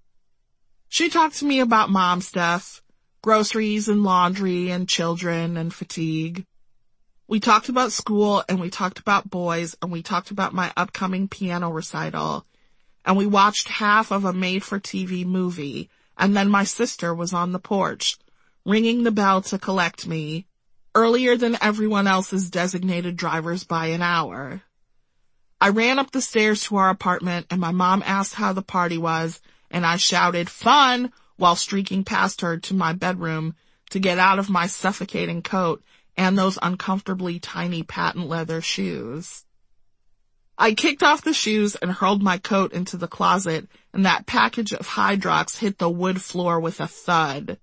She talked to me about mom stuff, groceries and laundry and children and fatigue. We talked about school and we talked about boys and we talked about my upcoming piano recital, and we watched half of a made-for-T V movie, and then my sister was on the porch, ringing the bell to collect me, earlier than everyone else's designated drivers by an hour. I ran up the stairs to our apartment and my mom asked how the party was, and I shouted, "Fun!" while streaking past her to my bedroom to get out of my suffocating coat and those uncomfortably tiny patent leather shoes. I kicked off the shoes and hurled my coat into the closet, and that package of Hydrox hit the wood floor with a thud.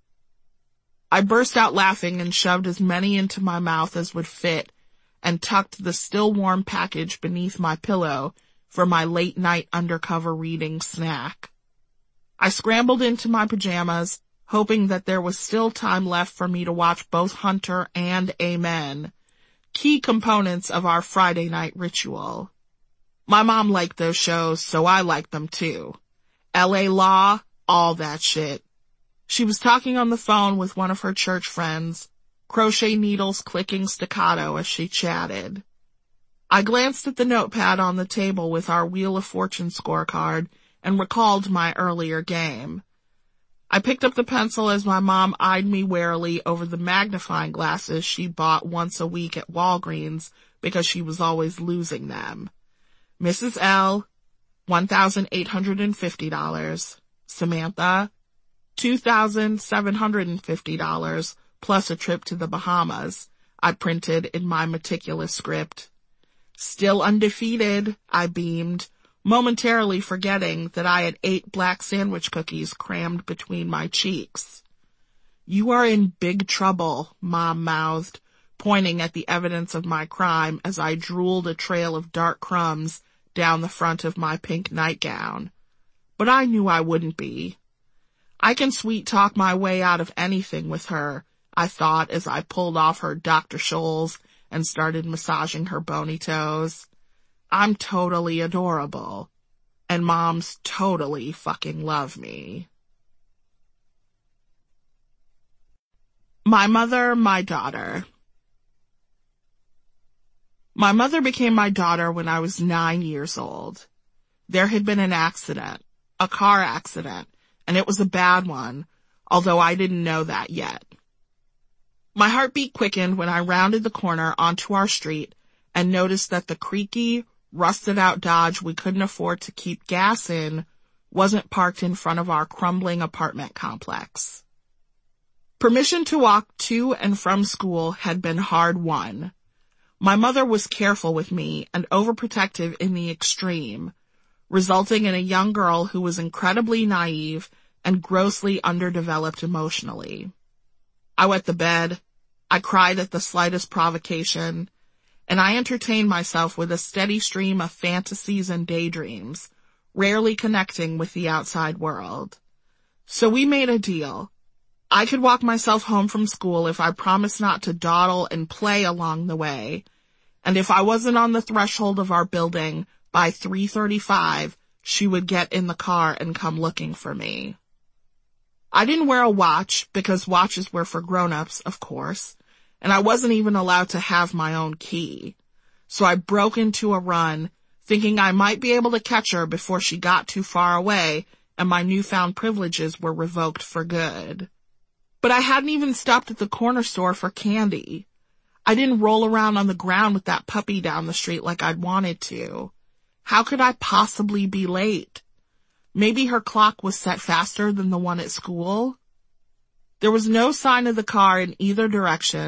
I burst out laughing and shoved as many into my mouth as would fit, and tucked the still warm package beneath my pillow for my late night undercover reading snack. I scrambled into my pajamas, hoping that there was still time left for me to watch both Hunter and Amen, key components of our Friday night ritual. My mom liked those shows, so I liked them too. L A Law, all that shit. She was talking on the phone with one of her church friends, crochet needles clicking staccato as she chatted. I glanced at the notepad on the table with our Wheel of Fortune scorecard and recalled my earlier game. I picked up the pencil as my mom eyed me warily over the magnifying glasses she bought once a week at Walgreens because she was always losing them. Missus L, one thousand eight hundred fifty dollars. Samantha, two thousand seven hundred fifty dollars, plus a trip to the Bahamas, I printed in my meticulous script. Still undefeated, I beamed, momentarily forgetting that I had eight black sandwich cookies crammed between my cheeks. You are in big trouble, Mom mouthed, pointing at the evidence of my crime as I drooled a trail of dark crumbs down the front of my pink nightgown. But I knew I wouldn't be. I can sweet talk my way out of anything with her, I thought as I pulled off her Doctor Scholl's and started massaging her bony toes. I'm totally adorable, and moms totally fucking love me. My mother, my daughter. My mother became my daughter when I was nine years old. There had been an accident, a car accident, and it was a bad one, although I didn't know that yet. My heartbeat quickened when I rounded the corner onto our street and noticed that the creaky, rusted-out Dodge we couldn't afford to keep gas in wasn't parked in front of our crumbling apartment complex. Permission to walk to and from school had been hard-won. My mother was careful with me and overprotective in the extreme, resulting in a young girl who was incredibly naive and grossly underdeveloped emotionally. I wet the bed, I cried at the slightest provocation, and I entertained myself with a steady stream of fantasies and daydreams, rarely connecting with the outside world. So we made a deal. I could walk myself home from school if I promised not to dawdle and play along the way, and if I wasn't on the threshold of our building by three thirty-five, she would get in the car and come looking for me. I didn't wear a watch because watches were for grown-ups, of course, and I wasn't even allowed to have my own key. So I broke into a run, thinking I might be able to catch her before she got too far away and my newfound privileges were revoked for good. But I hadn't even stopped at the corner store for candy. I didn't roll around on the ground with that puppy down the street like I'd wanted to. How could I possibly be late? Maybe her clock was set faster than the one at school? There was no sign of the car in either direction,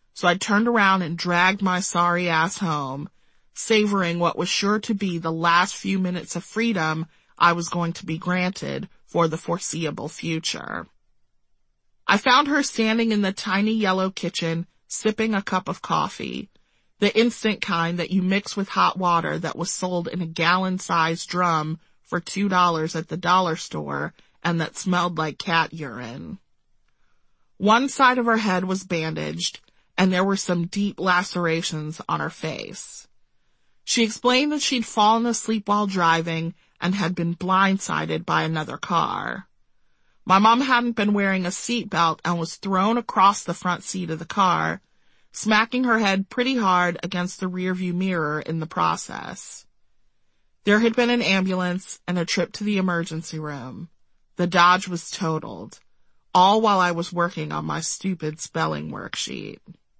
so I turned around and dragged my sorry ass home, savoring what was sure to be the last few minutes of freedom I was going to be granted for the foreseeable future. I found her standing in the tiny yellow kitchen, sipping a cup of coffee, the instant kind that you mix with hot water that was sold in a gallon-sized drum for two dollars at the dollar store and that smelled like cat urine. One side of her head was bandaged, and there were some deep lacerations on her face. She explained that she'd fallen asleep while driving and had been blindsided by another car. My mom hadn't been wearing a seatbelt and was thrown across the front seat of the car, smacking her head pretty hard against the rearview mirror in the process. There had been an ambulance and a trip to the emergency room. The Dodge was totaled, all while I was working on my stupid spelling worksheet.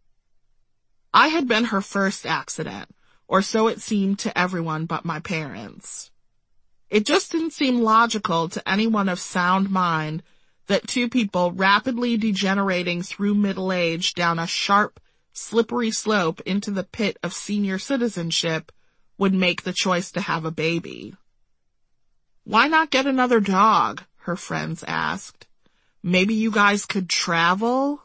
I had been her first accident, or so it seemed to everyone but my parents. It just didn't seem logical to anyone of sound mind that two people rapidly degenerating through middle age down a sharp, slippery slope into the pit of senior citizenship would make the choice to have a baby. "Why not get another dog?" her friends asked. "Maybe you guys could travel?"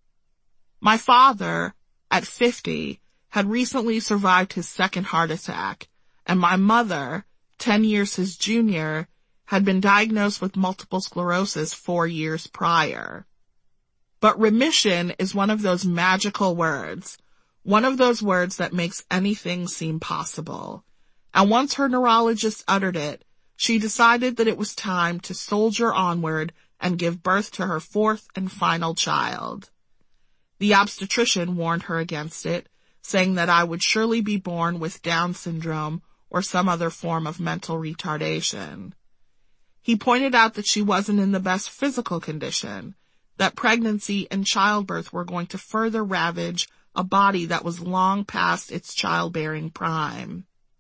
My father, at fifty, had recently survived his second heart attack, and my mother, ten years his junior, had been diagnosed with multiple sclerosis four years prior. But remission is one of those magical words, one of those words that makes anything seem possible. And once her neurologist uttered it, she decided that it was time to soldier onward and give birth to her fourth and final child. The obstetrician warned her against it, saying that I would surely be born with Down syndrome or some other form of mental retardation. He pointed out that she wasn't in the best physical condition, that pregnancy and childbirth were going to further ravage a body that was long past its childbearing prime.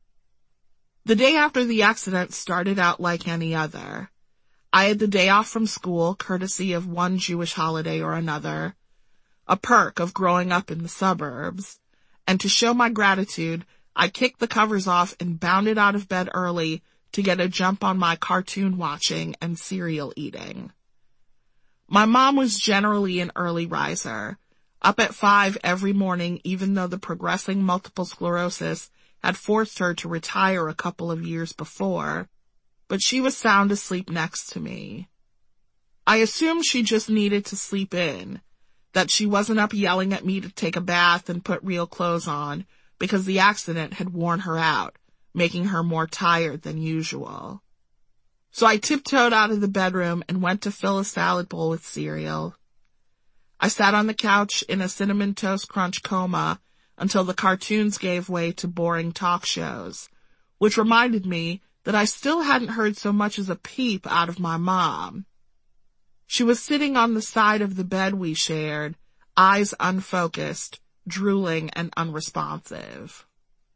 The day after the accident started out like any other. I had the day off from school, courtesy of one Jewish holiday or another, a perk of growing up in the suburbs, and to show my gratitude, I kicked the covers off and bounded out of bed early to get a jump on my cartoon watching and cereal eating. My mom was generally an early riser, up at five every morning even though the progressing multiple sclerosis had forced her to retire a couple of years before, but she was sound asleep next to me. I assumed she just needed to sleep in, that she wasn't up yelling at me to take a bath and put real clothes on because the accident had worn her out, making her more tired than usual. So I tiptoed out of the bedroom and went to fill a salad bowl with cereal. I sat on the couch in a Cinnamon Toast Crunch coma until the cartoons gave way to boring talk shows, which reminded me that I still hadn't heard so much as a peep out of my mom. She was sitting on the side of the bed we shared, eyes unfocused, drooling and unresponsive.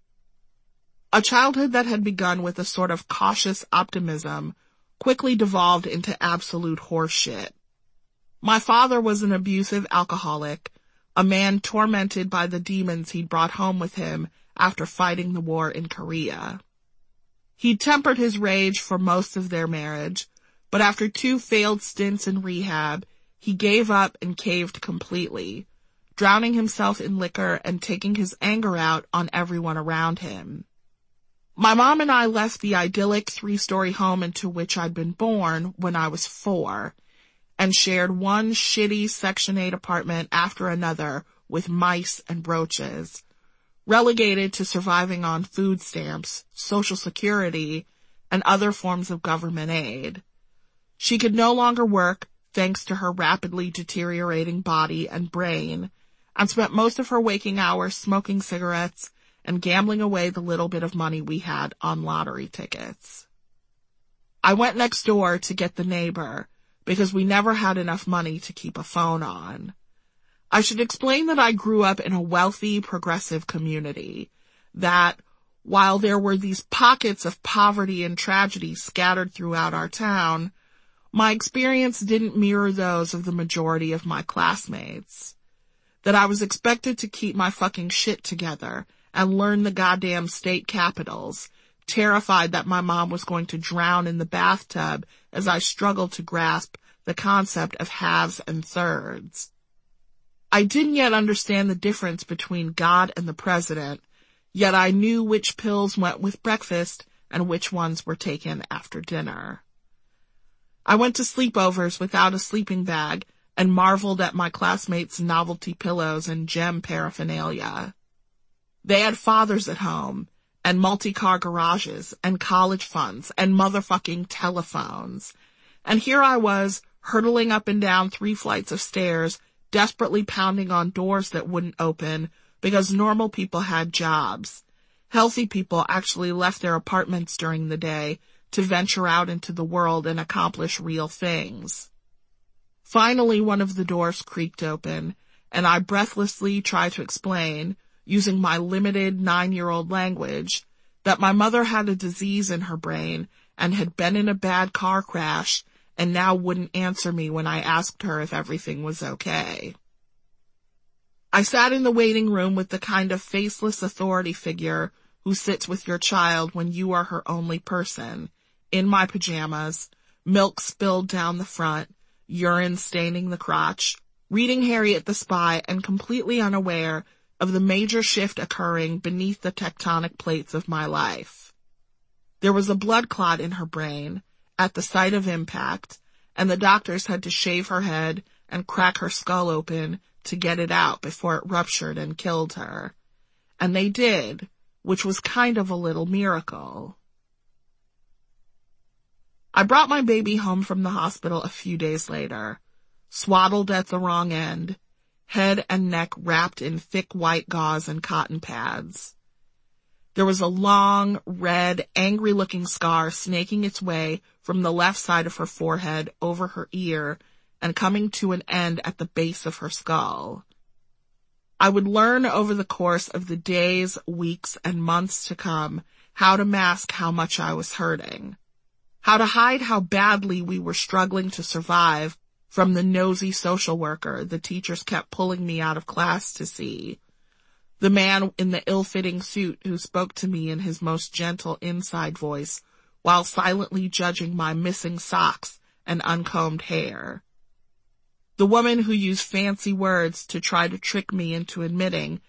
A childhood that had begun with a sort of cautious optimism quickly devolved into absolute horseshit. My father was an abusive alcoholic, a man tormented by the demons he'd brought home with him after fighting the war in Korea. He tempered his rage for most of their marriage, but after two failed stints in rehab, he gave up and caved completely, drowning himself in liquor and taking his anger out on everyone around him. My mom and I left the idyllic three-story home into which I'd been born when I was four, and shared one shitty Section eight apartment after another with mice and roaches, relegated to surviving on food stamps, Social Security, and other forms of government aid. She could no longer work, thanks to her rapidly deteriorating body and brain, and spent most of her waking hours smoking cigarettes and gambling away the little bit of money we had on lottery tickets. I went next door to get the neighbor, because we never had enough money to keep a phone on. I should explain that I grew up in a wealthy, progressive community, that, while there were these pockets of poverty and tragedy scattered throughout our town, my experience didn't mirror those of the majority of my classmates. that I was expected to keep my fucking shit together and learn the goddamn state capitals, terrified that my mom was going to drown in the bathtub as I struggled to grasp the concept of halves and thirds. I didn't yet understand the difference between God and the president, yet I knew which pills went with breakfast and which ones were taken after dinner. I went to sleepovers without a sleeping bag and marveled at my classmates' novelty pillows and gem paraphernalia. They had fathers at home, and multi-car garages, and college funds, and motherfucking telephones. And here I was, hurtling up and down three flights of stairs, desperately pounding on doors that wouldn't open, because normal people had jobs. Healthy people actually left their apartments during the day to venture out into the world and accomplish real things. Finally, one of the doors creaked open, and I breathlessly tried to explain, using my limited nine-year-old language, that my mother had a disease in her brain and had been in a bad car crash and now wouldn't answer me when I asked her if everything was okay. I sat in the waiting room with the kind of faceless authority figure who sits with your child when you are her only person, in my pajamas, milk spilled down the front, urine staining the crotch, reading Harriet the Spy and completely unaware of the major shift occurring beneath the tectonic plates of my life. There was a blood clot in her brain at the site of impact, and the doctors had to shave her head and crack her skull open to get it out before it ruptured and killed her. And they did, which was kind of a little miracle. I brought my baby home from the hospital a few days later, swaddled at the wrong end, head and neck wrapped in thick white gauze and cotton pads. There was a long, red, angry-looking scar snaking its way from the left side of her forehead over her ear and coming to an end at the base of her skull. I would learn over the course of the days, weeks, and months to come how to mask how much I was hurting, how to hide how badly we were struggling to survive from the nosy social worker the teachers kept pulling me out of class to see, the man in the ill-fitting suit who spoke to me in his most gentle inside voice while silently judging my missing socks and uncombed hair, the woman who used fancy words to try to trick me into admitting